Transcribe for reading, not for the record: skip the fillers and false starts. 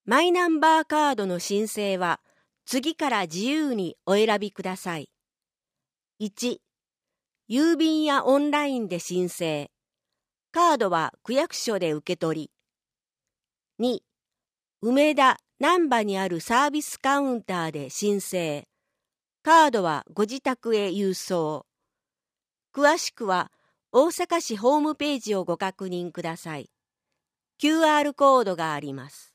マイナンバーカードの申請は次から自由にお選びください。1、郵便やオンラインで申請。カードは区役所で受け取り。2、梅田、難波にあるサービスカウンターで申請。カードはご自宅へ郵送。詳しくは大阪市ホームページをご確認ください。QR コードがあります。